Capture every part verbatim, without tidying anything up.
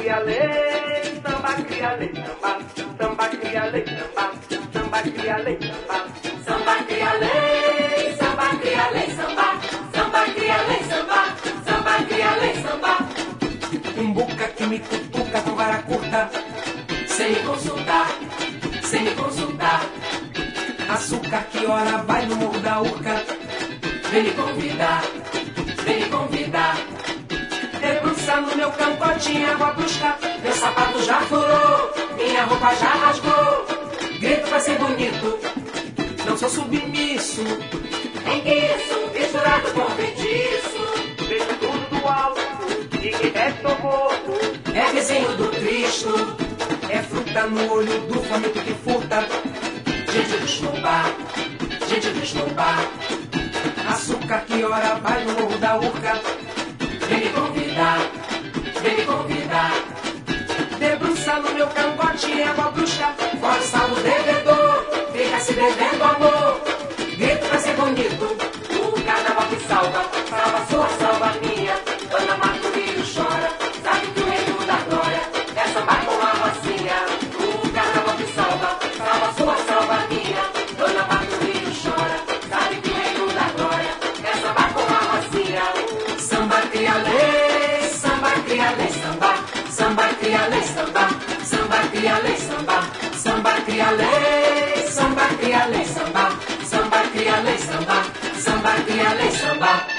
cria lei, samba cria lei, samba, samba cria lei, samba, samba cria lei, samba, samba cria lei, samba cria lei, samba, samba cria lei, samba, samba cria lei, samba. Um buca que me cutuca com vara curta, sem me consultar, sem me consultar. Açúcar que ora vai no morro da urca, vem me convidar, vem me convidar. Debruça no meu cangote em água brusca, meu sapato já furou, minha roupa já rasgou. Grito pra ser bonito, não sou submisso. Em que isso, misturado com feitiço, vejo tudo do alto, e que resta o morto. É desenho do Cristo, é fruta no olho do faminto que furta. Gente do esnobar, gente do esnobar. Açúcar que ora vai no morro da urca, vem me convidar, vem me convidar. Debruça no meu cangote em água brusca, fora o salvo devedor, fica se devendo amor. Grito pra ser bonito, o carnaval que salva, salva sua, salva minha. Dona Marco Rio chora, sabe que o reino da glória é samba com a rocinha. O carnaval que salva, salva sua, salva minha. Dona Marco Rio chora, sabe que o reino da glória é samba com a rocinha. Samba cria lei, samba cria lei, samba, samba cria lei, samba, samba cria lei, samba, samba cria lei, samba cria lei, samba, samba cria lei, samba, samba cria lei, samba.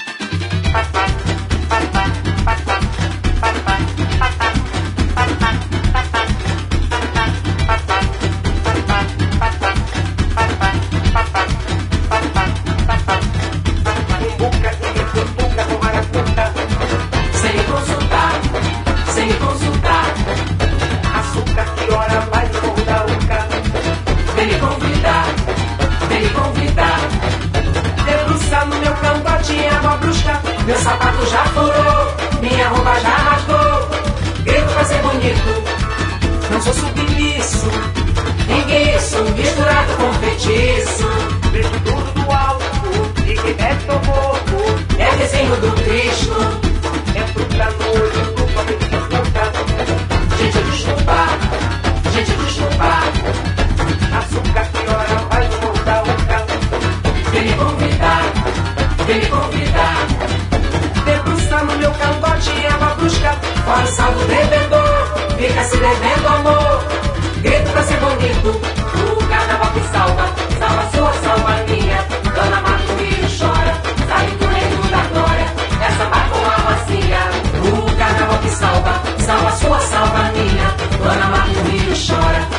Sem me consultar, sem me consultar. Açúcar que ora vai no morro da urca, Vem me convidar, vem me convidar. Debruça no meu cangote em água brusca, meu sapato já furou, minha roupa já rasgou. Grito pra ser bonito, não sou submisso. Ninguém isso, misturado com feitiço. vejo tudo do alto, e que resta o morto. É desenho do Cristo, É fruta no olho do faminto que furta. gente do esnobar, gente do esnobar. Açúcar que ora vai no morro da urca, Vem me convidar, vem me convidar. Debruça no meu cangote em água brusca, fora o salvo devedor, fica se devendo amor. Grito pra ser bonito, o carnaval que salva, salva sua, salva minha. Dona Marco Rio chora, sabe que o reino da glória é samba com a rocinha. o carnaval que salva, salva sua, salva minha. Dona Marco Rio chora,